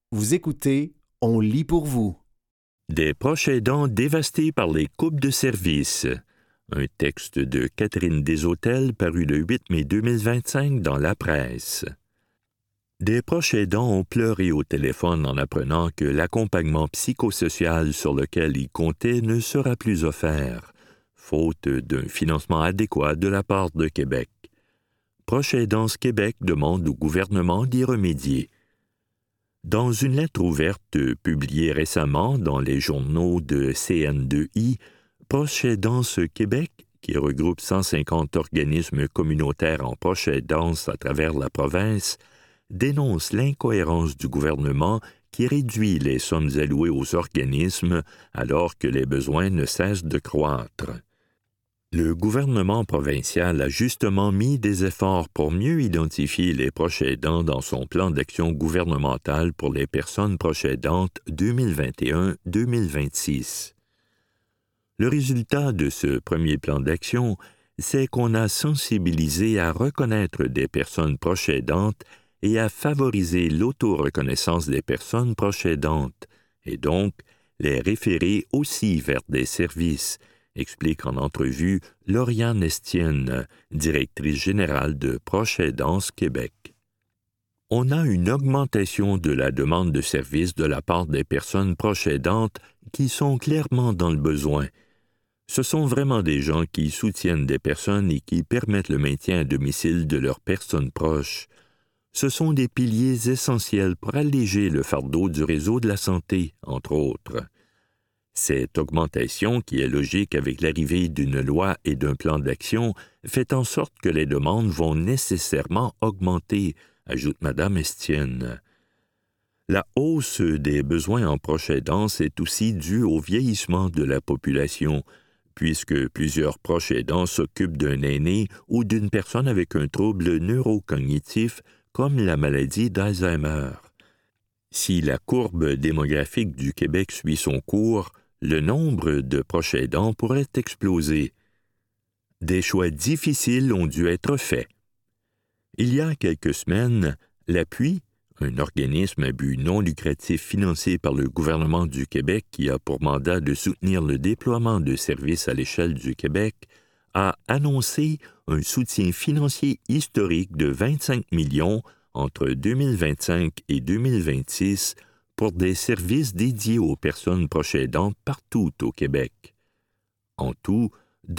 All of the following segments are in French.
Vous écoutez, on lit pour vous. Des proches aidants dévastés par les coupes de service. Un texte de Catherine Deshôtels paru le 8 mai 2025 dans la presse. Des proches aidants ont pleuré au téléphone en apprenant que l'accompagnement psychosocial sur lequel ils comptaient ne sera plus offert, faute d'un financement adéquat de la part de Québec. Proches aidants Québec demande au gouvernement d'y remédier. Dans une lettre ouverte publiée récemment dans les journaux de CN2I, Proches aidants Québec, qui regroupe 150 organismes communautaires en proche aidance à travers la province, dénonce l'incohérence du gouvernement qui réduit les sommes allouées aux organismes alors que les besoins ne cessent de croître. Le gouvernement provincial a justement mis des efforts pour mieux identifier les proches aidants dans son plan d'action gouvernemental pour les personnes proches aidantes 2021-2026. Le résultat de ce premier plan d'action, c'est qu'on a sensibilisé à reconnaître des personnes proches aidantes et à favoriser l'autoreconnaissance des personnes proches aidantes, et donc les référer aussi vers des services, explique en entrevue Lauriane Estienne, directrice générale de Proches aidants Québec. On a une augmentation de la demande de services de la part des personnes proches aidantes qui sont clairement dans le besoin. Ce sont vraiment des gens qui soutiennent des personnes et qui permettent le maintien à domicile de leurs personnes proches. Ce sont des piliers essentiels pour alléger le fardeau du réseau de la santé, entre autres. Cette augmentation, qui est logique avec l'arrivée d'une loi et d'un plan d'action, fait en sorte que les demandes vont nécessairement augmenter, ajoute Mme Estienne. La hausse des besoins en proche aidance est aussi due au vieillissement de la population, puisque plusieurs proches aidants s'occupent d'un aîné ou d'une personne avec un trouble neurocognitif comme la maladie d'Alzheimer. Si la courbe démographique du Québec suit son cours, le nombre de proches aidants pourrait exploser. Des choix difficiles ont dû être faits. Il y a quelques semaines, l'Appui, un organisme à but non lucratif financé par le gouvernement du Québec qui a pour mandat de soutenir le déploiement de services à l'échelle du Québec, a annoncé un soutien financier historique de 25 millions entre 2025 et 2026 pour des services dédiés aux personnes proches aidantes partout au Québec. En tout,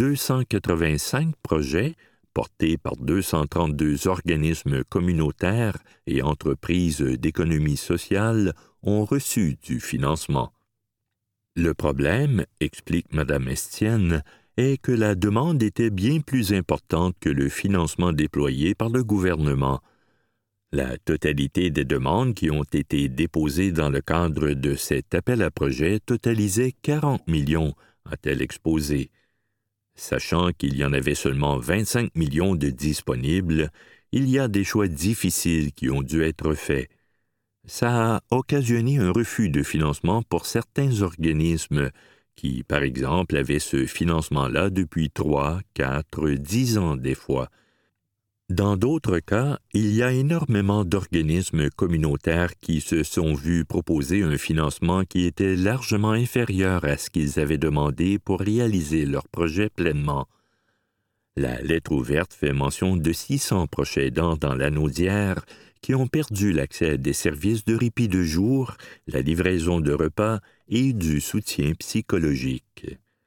285 projets portés par 232 organismes communautaires et entreprises d'économie sociale ont reçu du financement. Le problème, explique Mme Estienne, est que la demande était bien plus importante que le financement déployé par le gouvernement. La totalité des demandes qui ont été déposées dans le cadre de cet appel à projet totalisait 40 millions, a-t-elle exposé. Sachant qu'il y en avait seulement 25 millions de disponibles, il y a des choix difficiles qui ont dû être faits. Ça a occasionné un refus de financement pour certains organismes qui, par exemple, avaient ce financement-là depuis 3, 4, 10 ans des fois. Dans d'autres cas, il y a énormément d'organismes communautaires qui se sont vus proposer un financement qui était largement inférieur à ce qu'ils avaient demandé pour réaliser leur projet pleinement. La lettre ouverte fait mention de 600 proches aidants dans l'Anaudière qui ont perdu l'accès à des services de répit de jour, la livraison de repas et du soutien psychologique.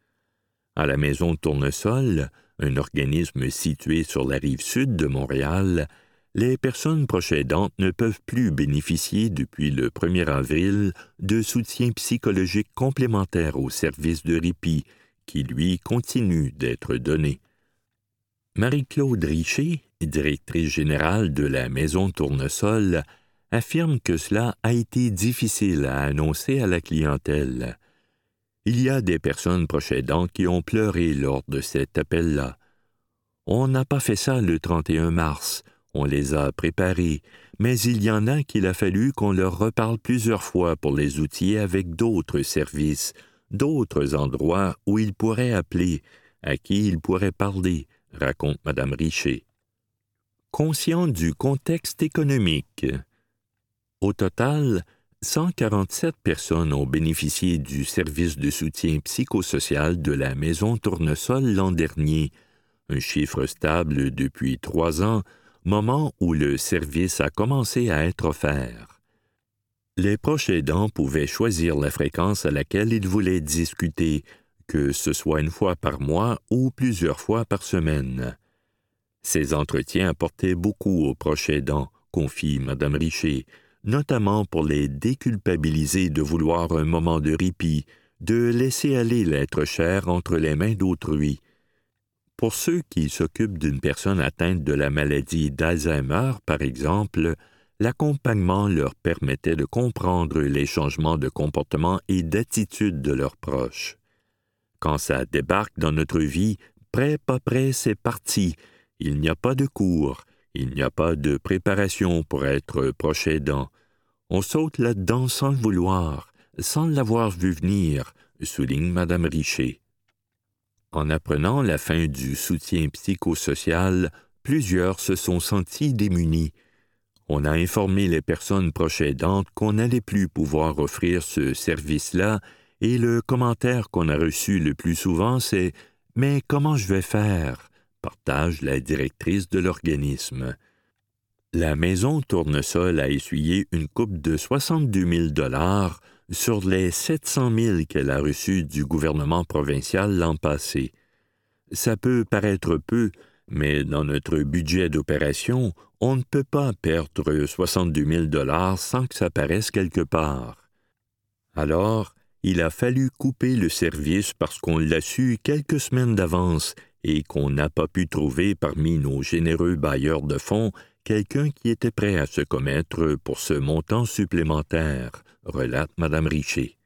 À la Maison Tournesol, un organisme situé sur la rive sud de Montréal, les personnes proches aidantes ne peuvent plus bénéficier depuis le 1er avril de soutien psychologique complémentaire au service de répit, qui, lui, continue d'être donné. Marie-Claude Richer, directrice générale de la Maison Tournesol, affirme que cela a été difficile à annoncer à la clientèle. Il y a des personnes proches aidantes qui ont pleuré lors de cet appel-là. On n'a pas fait ça le 31 mars, on les a préparés, mais il y en a qu'il a fallu qu'on leur reparle plusieurs fois pour les outiller avec d'autres services, d'autres endroits où ils pourraient appeler, à qui ils pourraient parler, raconte Mme Richer. Conscient du contexte économique. Au total, 147 personnes ont bénéficié du service de soutien psychosocial de la Maison Tournesol l'an dernier, un chiffre stable depuis 3 ans, moment où le service a commencé à être offert. Les proches aidants pouvaient choisir la fréquence à laquelle ils voulaient discuter, que ce soit une fois par mois ou plusieurs fois par semaine. Ces entretiens apportaient beaucoup aux proches aidants, confie Mme Richer, notamment pour les déculpabiliser de vouloir un moment de répit, de laisser aller l'être cher entre les mains d'autrui. Pour ceux qui s'occupent d'une personne atteinte de la maladie d'Alzheimer, par exemple, l'accompagnement leur permettait de comprendre les changements de comportement et d'attitude de leurs proches. Quand ça débarque dans notre vie, prêt, pas prêt, c'est parti. Il n'y a pas de cours, il n'y a pas de préparation pour être proche aidant. On saute là-dedans sans le vouloir, sans l'avoir vu venir, souligne Mme Richer. En apprenant la fin du soutien psychosocial, plusieurs se sont sentis démunis. On a informé les personnes proches aidantes qu'on n'allait plus pouvoir offrir ce service-là, et le commentaire qu'on a reçu le plus souvent, c'est « Mais comment je vais faire ?» partage la directrice de l'organisme. La Maison Tournesol a essuyé une coupe de 62 000 $ sur les 700 000 qu'elle a reçus du gouvernement provincial l'an passé. Ça peut paraître peu, mais dans notre budget d'opération, on ne peut pas perdre 62 000 $ sans que ça paraisse quelque part. Alors, il a fallu couper le service parce qu'on l'a su quelques semaines d'avance et qu'on n'a pas pu trouver parmi nos généreux bailleurs de fonds quelqu'un qui était prêt à se commettre pour ce montant supplémentaire, relate Mme Richer.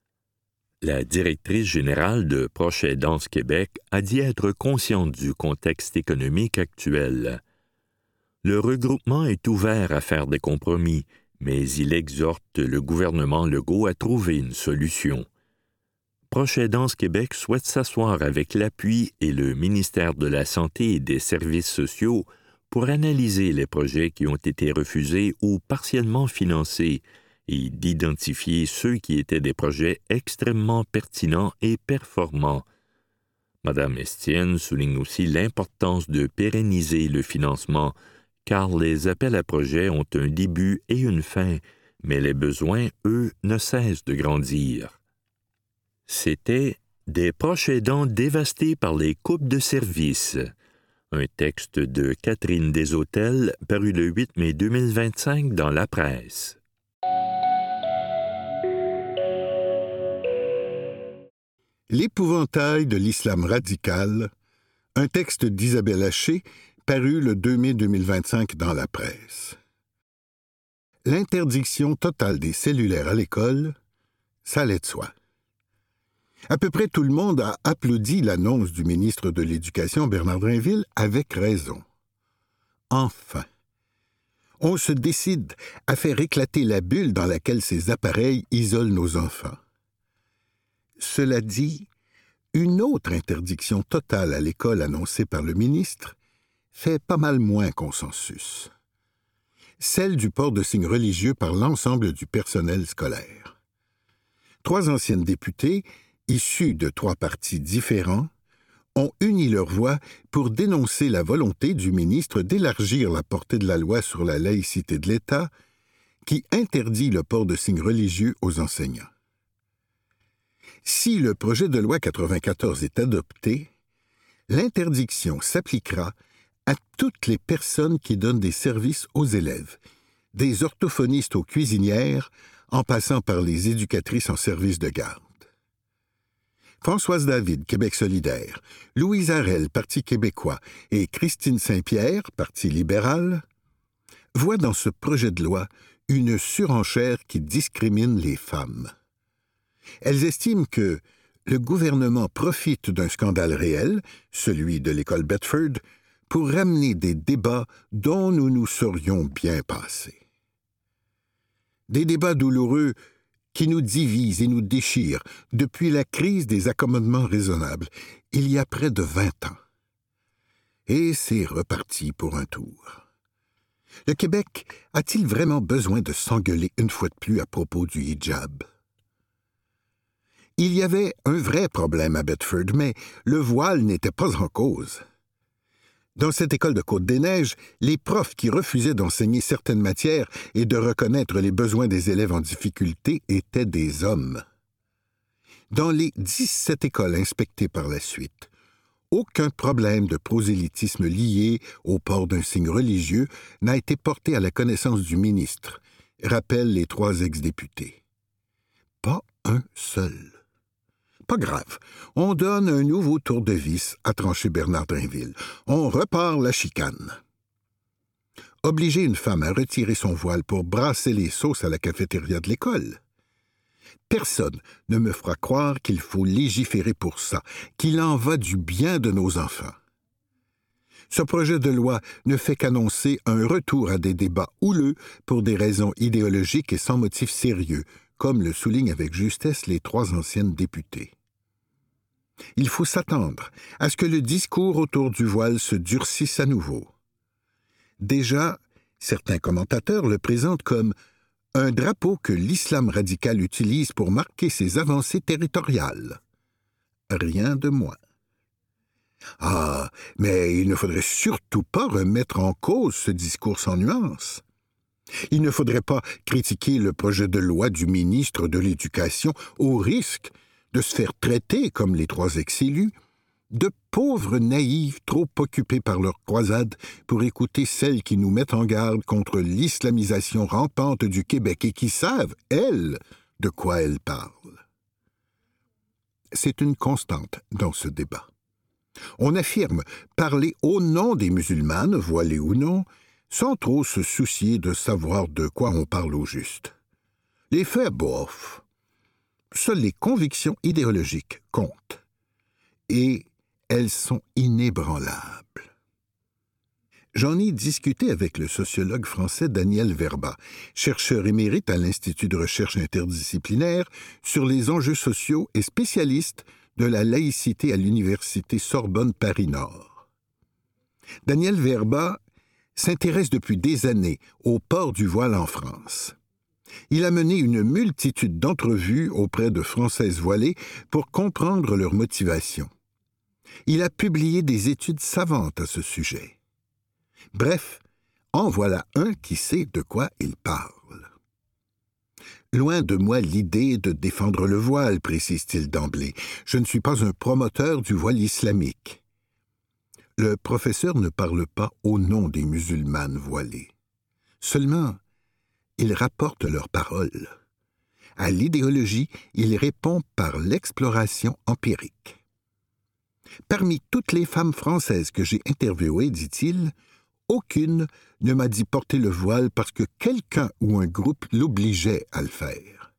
La directrice générale de Proches aidants Québec a dit être consciente du contexte économique actuel. Le regroupement est ouvert à faire des compromis, mais il exhorte le gouvernement Legault à trouver une solution. Proches aidants Québec souhaite s'asseoir avec l'appui et le ministère de la Santé et des Services sociaux pour analyser les projets qui ont été refusés ou partiellement financés et d'identifier ceux qui étaient des projets extrêmement pertinents et performants. Mme Estienne souligne aussi l'importance de pérenniser le financement, car les appels à projets ont un début et une fin, mais les besoins, eux, ne cessent de grandir. C'était « Des proches aidants dévastés par les coupes de services », un texte de Catherine Deshôtels paru le 8 mai 2025 dans la presse. L'épouvantail de l'islam radical, un texte d'Isabelle Haché paru le 2 mai 2025 dans la presse. L'interdiction totale des cellulaires à l'école, ça allait de soi. À peu près tout le monde a applaudi l'annonce du ministre de l'Éducation, Bernard Drinville, avec raison. Enfin, on se décide à faire éclater la bulle dans laquelle ces appareils isolent nos enfants. Cela dit, une autre interdiction totale à l'école annoncée par le ministre fait pas mal moins consensus. Celle du port de signes religieux par l'ensemble du personnel scolaire. 3 anciennes députées, issues de 3 partis différents, ont uni leurs voix pour dénoncer la volonté du ministre d'élargir la portée de la loi sur la laïcité de l'État qui interdit le port de signes religieux aux enseignants. Si le projet de loi 94 est adopté, l'interdiction s'appliquera à toutes les personnes qui donnent des services aux élèves, des orthophonistes aux cuisinières, en passant par les éducatrices en service de garde. Françoise David, Québec solidaire, Louise Arel, Parti québécois, et Christine Saint-Pierre, Parti libéral, voient dans ce projet de loi une surenchère qui discrimine les femmes. Elles estiment que le gouvernement profite d'un scandale réel, celui de l'école Bedford, pour ramener des débats dont nous nous serions bien passés. Des débats douloureux qui nous divisent et nous déchirent depuis la crise des accommodements raisonnables, il y a près de 20 ans. Et c'est reparti pour un tour. Le Québec a-t-il vraiment besoin de s'engueuler une fois de plus à propos du hijab? Il y avait un vrai problème à Bedford, mais le voile n'était pas en cause. Dans cette école de Côte-des-Neiges, les profs qui refusaient d'enseigner certaines matières et de reconnaître les besoins des élèves en difficulté étaient des hommes. Dans les 17 écoles inspectées par la suite, aucun problème de prosélytisme lié au port d'un signe religieux n'a été porté à la connaissance du ministre, rappellent les 3 ex-députés. Pas un seul. Pas grave, on donne un nouveau tour de vis, a tranché Bernard Drinville. On repart la chicane. Obliger une femme à retirer son voile pour brasser les sauces à la cafétéria de l'école? Personne ne me fera croire qu'il faut légiférer pour ça, qu'il en va du bien de nos enfants. Ce projet de loi ne fait qu'annoncer un retour à des débats houleux pour des raisons idéologiques et sans motif sérieux, comme le soulignent avec justesse les 3 anciennes députées. Il faut s'attendre à ce que le discours autour du voile se durcisse à nouveau. Déjà, certains commentateurs le présentent comme un drapeau que l'islam radical utilise pour marquer ses avancées territoriales. Rien de moins. Ah, mais il ne faudrait surtout pas remettre en cause ce discours sans nuance. Il ne faudrait pas critiquer le projet de loi du ministre de l'Éducation au risque de se faire traiter, comme les 3 ex-élus, de pauvres naïfs trop occupés par leur croisade pour écouter celles qui nous mettent en garde contre l'islamisation rampante du Québec et qui savent, elles, de quoi elles parlent. C'est une constante dans ce débat. On affirme parler au nom des musulmanes, voilées ou non, sans trop se soucier de savoir de quoi on parle au juste. Les faits, bof. Seules les convictions idéologiques comptent. Et elles sont inébranlables. J'en ai discuté avec le sociologue français Daniel Verba, chercheur émérite à l'Institut de recherche interdisciplinaire sur les enjeux sociaux et spécialiste de la laïcité à l'Université Sorbonne Paris-Nord. Daniel Verba s'intéresse depuis des années au port du voile en France. Il a mené une multitude d'entrevues auprès de Françaises voilées pour comprendre leurs motivations. Il a publié des études savantes à ce sujet. Bref, en voilà un qui sait de quoi il parle. Loin de moi l'idée de défendre le voile, précise-t-il d'emblée. Je ne suis pas un promoteur du voile islamique. Le professeur ne parle pas au nom des musulmanes voilées. Seulement, il rapporte leurs paroles. À l'idéologie, il répond par l'exploration empirique. Parmi toutes les femmes françaises que j'ai interviewées, dit-il, aucune ne m'a dit porter le voile parce que quelqu'un ou un groupe l'obligeait à le faire.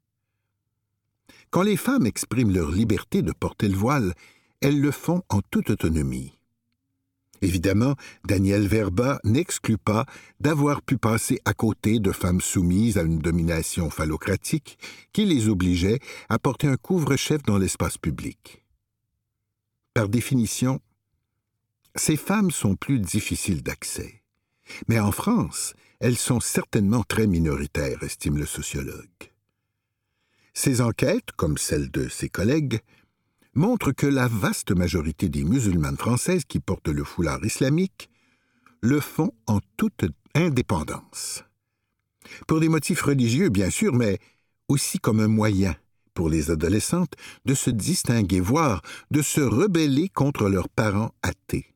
Quand les femmes expriment leur liberté de porter le voile, elles le font en toute autonomie. Évidemment, Daniel Verba n'exclut pas d'avoir pu passer à côté de femmes soumises à une domination phallocratique qui les obligeait à porter un couvre-chef dans l'espace public. Par définition, ces femmes sont plus difficiles d'accès. Mais en France, elles sont certainement très minoritaires, estime le sociologue. Ces enquêtes, comme celles de ses collègues, montrent que la vaste majorité des musulmanes françaises qui portent le foulard islamique le font en toute indépendance. Pour des motifs religieux, bien sûr, mais aussi comme un moyen pour les adolescentes de se distinguer, voire de se rebeller contre leurs parents athées.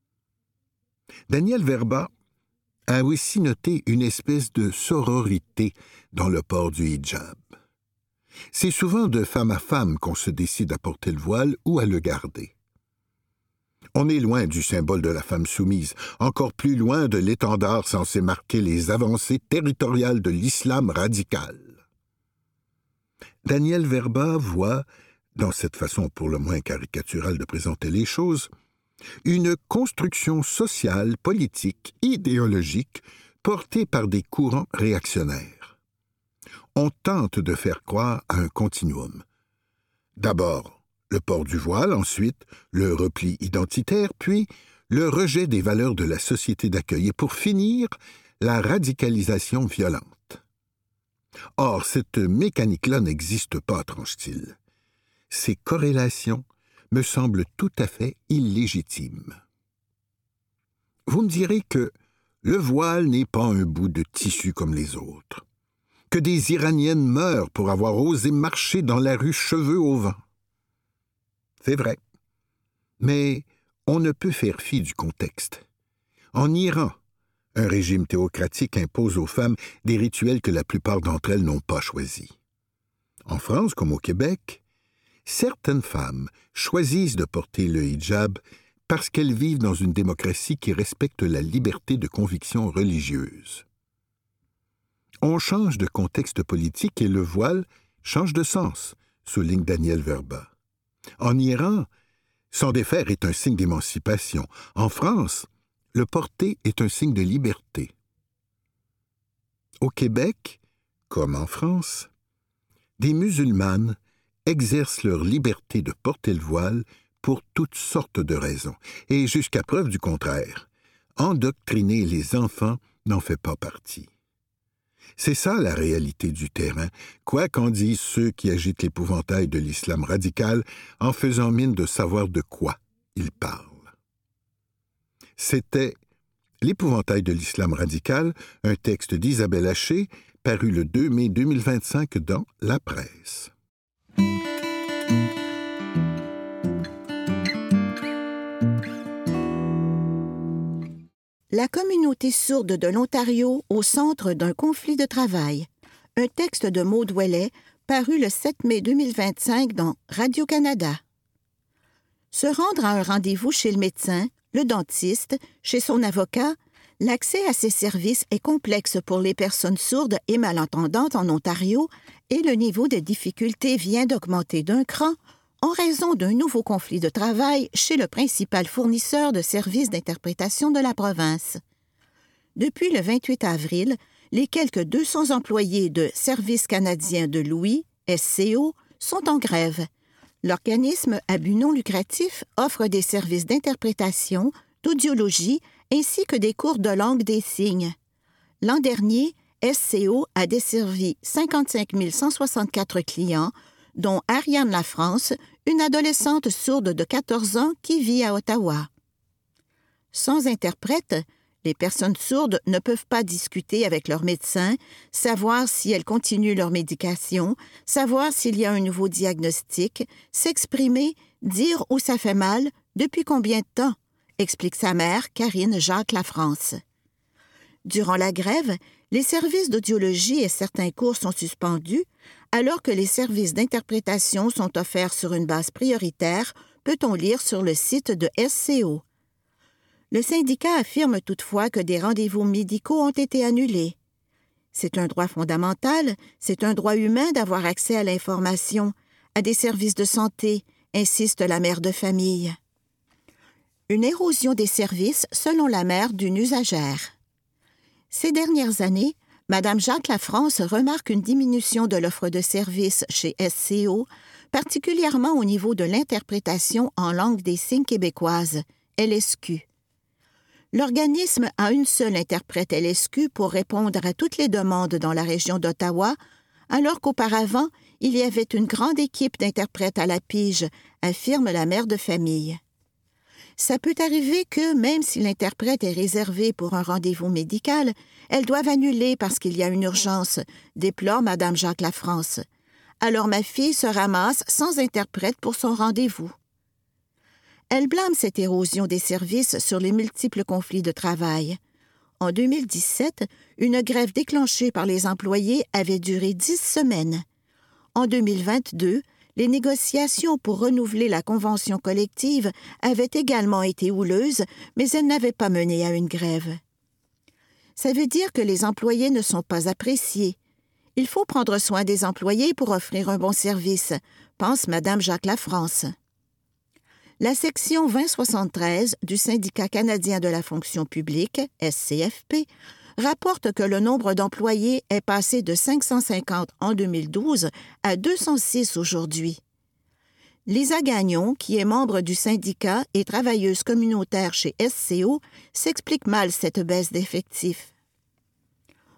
Daniel Verba a aussi noté une espèce de sororité dans le port du hijab. C'est souvent de femme à femme qu'on se décide à porter le voile ou à le garder. On est loin du symbole de la femme soumise, encore plus loin de l'étendard censé marquer les avancées territoriales de l'islam radical. Daniel Verba voit, dans cette façon pour le moins caricaturale de présenter les choses, une construction sociale, politique, idéologique portée par des courants réactionnaires. On tente de faire croire à un continuum. D'abord, le port du voile, ensuite, le repli identitaire, puis le rejet des valeurs de la société d'accueil, et pour finir, la radicalisation violente. Or, cette mécanique-là n'existe pas, tranche-t-il. Ces corrélations me semblent tout à fait illégitimes. Vous me direz que le voile n'est pas un bout de tissu comme les autres, que des Iraniennes meurent pour avoir osé marcher dans la rue cheveux au vent. C'est vrai, mais on ne peut faire fi du contexte. En Iran, un régime théocratique impose aux femmes des rituels que la plupart d'entre elles n'ont pas choisis. En France, comme au Québec, certaines femmes choisissent de porter le hijab parce qu'elles vivent dans une démocratie qui respecte la liberté de conviction religieuse. On change de contexte politique et le voile change de sens, souligne Daniel Verba. En Iran, s'en défaire est un signe d'émancipation. En France, le porter est un signe de liberté. Au Québec, comme en France, des musulmanes exercent leur liberté de porter le voile pour toutes sortes de raisons, et jusqu'à preuve du contraire, endoctriner les enfants n'en fait pas partie. C'est ça la réalité du terrain, quoi qu'en disent ceux qui agitent l'épouvantail de l'islam radical en faisant mine de savoir de quoi ils parlent. C'était L'épouvantail de l'islam radical, un texte d'Isabelle Haché, paru le 2 mai 2025 dans La Presse. La communauté sourde de l'Ontario au centre d'un conflit de travail. Un texte de Maude Ouellet, paru le 7 mai 2025 dans Radio-Canada. Se rendre à un rendez-vous chez le médecin, le dentiste, chez son avocat, l'accès à ces services est complexe pour les personnes sourdes et malentendantes en Ontario et le niveau de difficulté vient d'augmenter d'un cran en raison d'un nouveau conflit de travail chez le principal fournisseur de services d'interprétation de la province. Depuis le 28 avril, les quelques 200 employés de Service canadien de l'ouïe, SCO, sont en grève. L'organisme à but non lucratif offre des services d'interprétation, d'audiologie ainsi que des cours de langue des signes. L'an dernier, SCO a desservi 55 164 clients, dont Ariane Lafrance, une adolescente sourde de 14 ans qui vit à Ottawa. Sans interprète, les personnes sourdes ne peuvent pas discuter avec leur médecin, savoir si elles continuent leur médication, savoir s'il y a un nouveau diagnostic, s'exprimer, dire où ça fait mal, depuis combien de temps, explique sa mère, Karine Jacques Lafrance. Durant la grève, les services d'audiologie et certains cours sont suspendus, alors que les services d'interprétation sont offerts sur une base prioritaire, peut-on lire sur le site de SCO. Le syndicat affirme toutefois que des rendez-vous médicaux ont été annulés. C'est un droit fondamental, c'est un droit humain d'avoir accès à l'information, à des services de santé, insiste la mère de famille. Une érosion des services selon la mère d'une usagère. Ces dernières années, Mme Jacques Lafrance remarque une diminution de l'offre de services chez SCO, particulièrement au niveau de l'interprétation en langue des signes québécoise, LSQ. L'organisme a une seule interprète LSQ pour répondre à toutes les demandes dans la région d'Ottawa, alors qu'auparavant, il y avait une grande équipe d'interprètes à la pige, affirme la mère de famille. Ça peut arriver que, même si l'interprète est réservée pour un rendez-vous médical, elles doivent annuler parce qu'il y a une urgence, déplore Mme Jacques Lafrance. Alors ma fille se ramasse sans interprète pour son rendez-vous. Elle blâme cette érosion des services sur les multiples conflits de travail. En 2017, une grève déclenchée par les employés avait duré 10 semaines. En 2022, les négociations pour renouveler la convention collective avaient également été houleuses, mais elles n'avaient pas mené à une grève. Ça veut dire que les employés ne sont pas appréciés. Il faut prendre soin des employés pour offrir un bon service, pense Mme Jacques Lafrance. La section 2073 du Syndicat canadien de la fonction publique, SCFP, rapporte que le nombre d'employés est passé de 550 en 2012 à 206 aujourd'hui. Lisa Gagnon, qui est membre du syndicat et travailleuse communautaire chez SCO, s'explique mal cette baisse d'effectifs.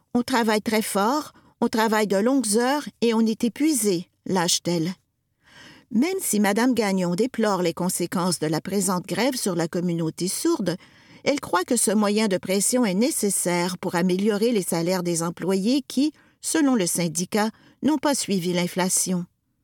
On travaille très fort, on travaille de longues heures et on est épuisé, lâche-t-elle. Même si Mme Gagnon déplore les conséquences de la présente grève sur la communauté sourde, elle croit que ce moyen de pression est nécessaire pour améliorer les salaires des employés qui, selon le syndicat, n'ont pas suivi l'inflation.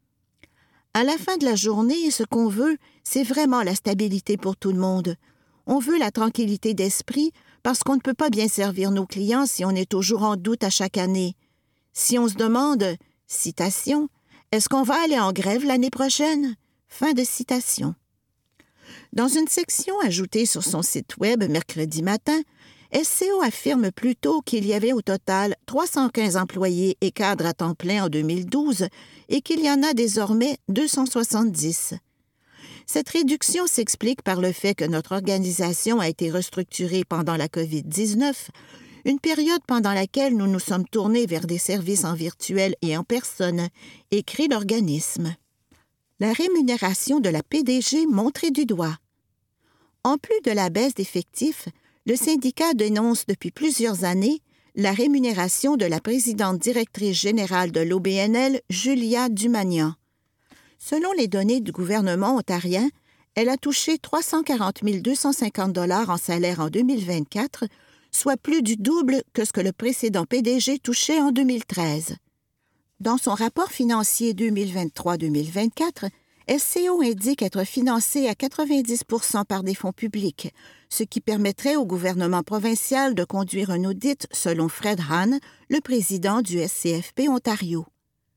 À la fin de la journée, ce qu'on veut, c'est vraiment la stabilité pour tout le monde. On veut la tranquillité d'esprit parce qu'on ne peut pas bien servir nos clients si on est toujours en doute à chaque année. Si on se demande, citation, « Est-ce qu'on va aller en grève l'année prochaine? » Fin de citation. Dans une section ajoutée sur son site Web mercredi matin, SCO affirme plutôt qu'il y avait au total 315 employés et cadres à temps plein en 2012 et qu'il y en a désormais 270. Cette réduction s'explique par le fait que notre organisation a été restructurée pendant la COVID-19, une période pendant laquelle nous nous sommes tournés vers des services en virtuel et en personne, écrit l'organisme. La rémunération de la PDG montrée du doigt. En plus de la baisse d'effectifs, le syndicat dénonce depuis plusieurs années la rémunération de la présidente directrice générale de l'OBNL, Julia Dumagnan. Selon les données du gouvernement ontarien, elle a touché 340 250 $ en salaire en 2024, soit plus du double que ce que le précédent PDG touchait en 2013. Dans son rapport financier 2023-2024, SCO indique être financé à 90 % par des fonds publics, ce qui permettrait au gouvernement provincial de conduire un audit selon Fred Hahn, le président du SCFP Ontario.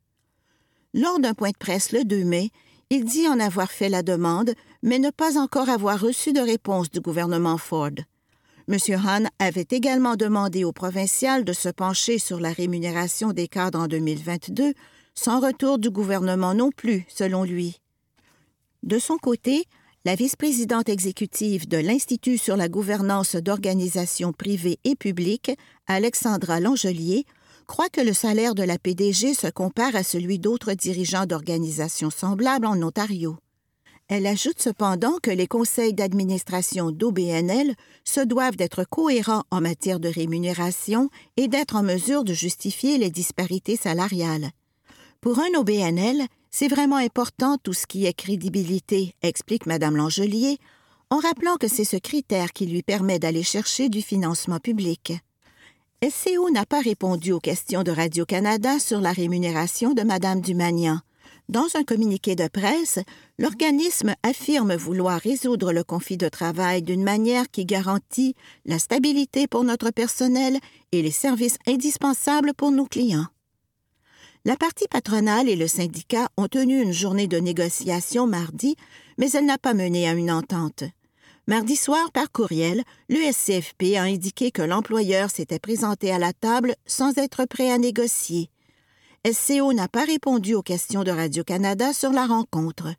Lors d'un point de presse le 2 mai, il dit en avoir fait la demande, mais ne pas encore avoir reçu de réponse du gouvernement Ford. M. Hahn avait également demandé au provincial de se pencher sur la rémunération des cadres en 2022, sans retour du gouvernement non plus, selon lui. De son côté, la vice-présidente exécutive de l'Institut sur la gouvernance d'organisations privées et publiques, Alexandra Langelier, croit que le salaire de la PDG se compare à celui d'autres dirigeants d'organisations semblables en Ontario. Elle ajoute cependant que les conseils d'administration d'OBNL se doivent d'être cohérents en matière de rémunération et d'être en mesure de justifier les disparités salariales. Pour un OBNL, c'est vraiment important tout ce qui est crédibilité, explique Mme Langelier, en rappelant que c'est ce critère qui lui permet d'aller chercher du financement public. SCO n'a pas répondu aux questions de Radio-Canada sur la rémunération de Mme Dumagnan. Dans un communiqué de presse, l'organisme affirme vouloir résoudre le conflit de travail d'une manière qui garantit la stabilité pour notre personnel et les services indispensables pour nos clients. La partie patronale et le syndicat ont tenu une journée de négociation mardi, mais elle n'a pas mené à une entente. Mardi soir, par courriel, le SCFP a indiqué que l'employeur s'était présenté à la table sans être prêt à négocier. SCO n'a pas répondu aux questions de Radio-Canada sur la rencontre.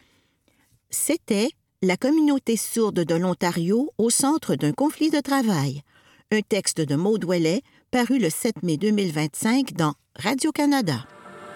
C'était la communauté sourde de l'Ontario au centre d'un conflit de travail. Un texte de Maude Ouellet paru le 7 mai 2025 dans Radio-Canada.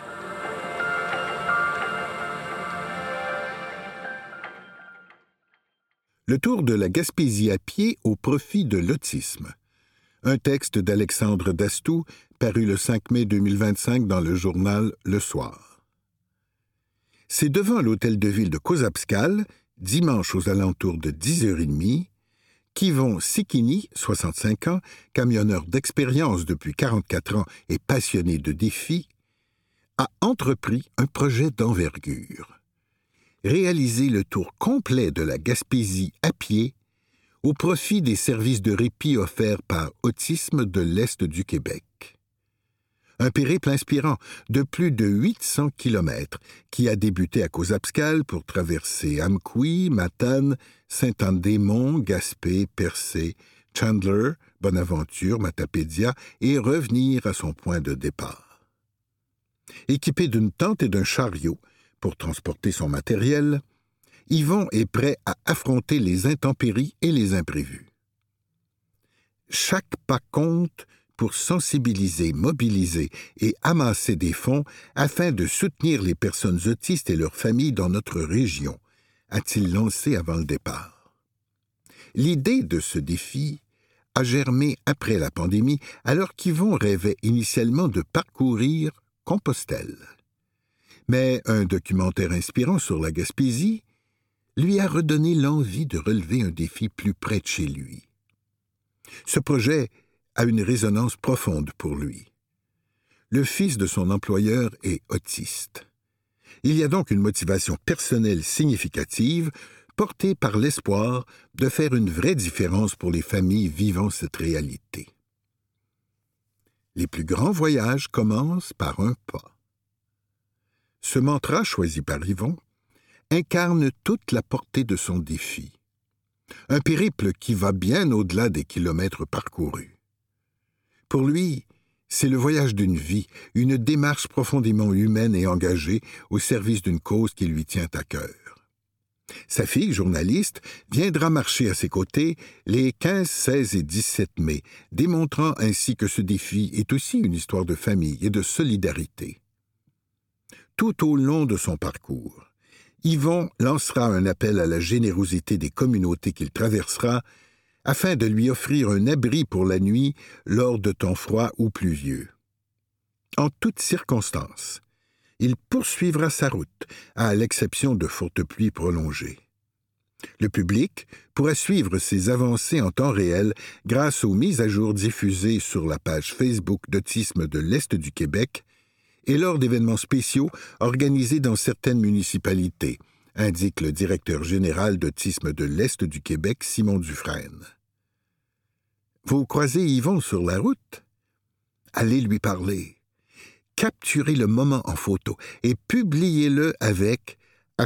Le tour de la Gaspésie à pied au profit de l'autisme. Un texte d'Alexandre Dastou, paru le 5 mai 2025 dans le journal Le Soir. C'est devant l'hôtel de ville de Kozabskal, dimanche aux alentours de 10h30, qu'Yvon Sikini, 65 ans, camionneur d'expérience depuis 44 ans et passionné de défis, a entrepris un projet d'envergure. Réaliser le tour complet de la Gaspésie à pied au profit des services de répit offerts par Autisme de l'Est du Québec. Un périple inspirant de plus de 800 kilomètres qui a débuté à Kozabskal pour traverser Amqui, Matane, Saint-Anne-des-Monts, Gaspé, Percé, Chandler, Bonaventure, Matapédia et revenir à son point de départ. Équipé d'une tente et d'un chariot pour transporter son matériel, Yvon est prêt à affronter les intempéries et les imprévus. Chaque pas compte pour sensibiliser, mobiliser et amasser des fonds afin de soutenir les personnes autistes et leurs familles dans notre région, a-t-il lancé avant le départ. L'idée de ce défi a germé après la pandémie, alors qu'Yvon rêvait initialement de parcourir Compostelle. Mais un documentaire inspirant sur la Gaspésie lui a redonné l'envie de relever un défi plus près de chez lui. Ce projet a une résonance profonde pour lui. Le fils de son employeur est autiste. Il y a donc une motivation personnelle significative portée par l'espoir de faire une vraie différence pour les familles vivant cette réalité. Les plus grands voyages commencent par un pas. Ce mantra choisi par Yvon incarne toute la portée de son défi. Un périple qui va bien au-delà des kilomètres parcourus. Pour lui, c'est le voyage d'une vie, une démarche profondément humaine et engagée au service d'une cause qui lui tient à cœur. Sa fille, journaliste, viendra marcher à ses côtés les 15, 16 et 17 mai, démontrant ainsi que ce défi est aussi une histoire de famille et de solidarité. Tout au long de son parcours, Yvon lancera un appel à la générosité des communautés qu'il traversera afin de lui offrir un abri pour la nuit lors de temps froid ou pluvieux. En toutes circonstances, il poursuivra sa route, à l'exception de fortes pluies prolongées. Le public pourra suivre ses avancées en temps réel grâce aux mises à jour diffusées sur la page Facebook d'Autisme de l'Est du Québec et lors d'événements spéciaux organisés dans certaines municipalités, indique le directeur général d'Autisme de l'Est du Québec, Simon Dufresne. Vous croisez Yvon sur la route? Allez lui parler. Capturez le moment en photo et publiez-le avec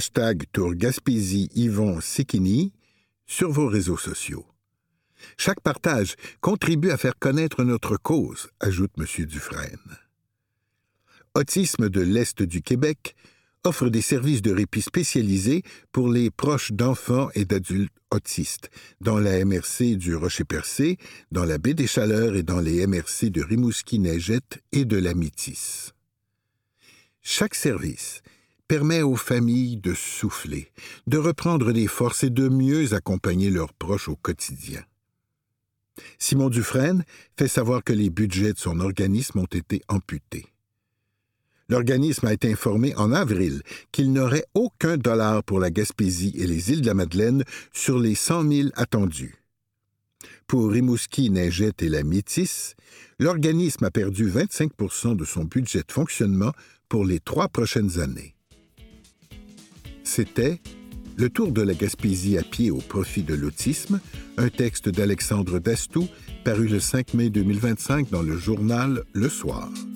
#TourGaspésie-Yvon-Sekini sur vos réseaux sociaux. Chaque partage contribue à faire connaître notre cause, ajoute M. Dufresne. Autisme de l'Est du Québec offre des services de répit spécialisés pour les proches d'enfants et d'adultes autistes, dans la MRC du Rocher-Percé, dans la baie des Chaleurs et dans les MRC de Rimouski-Neigette et de la Métis. Chaque service permet aux familles de souffler, de reprendre des forces et de mieux accompagner leurs proches au quotidien. Simon Dufresne fait savoir que les budgets de son organisme ont été amputés. L'organisme a été informé en avril qu'il n'aurait aucun dollar pour la Gaspésie et les îles de la Madeleine sur les 100 000 attendus. Pour Rimouski, Neigette et la Métis, l'organisme a perdu 25 % de son budget de fonctionnement pour les 3 prochaines années. C'était « Le tour de la Gaspésie à pied au profit de l'autisme », un texte d'Alexandre Dastou paru le 5 mai 2025 dans le journal Le Soir.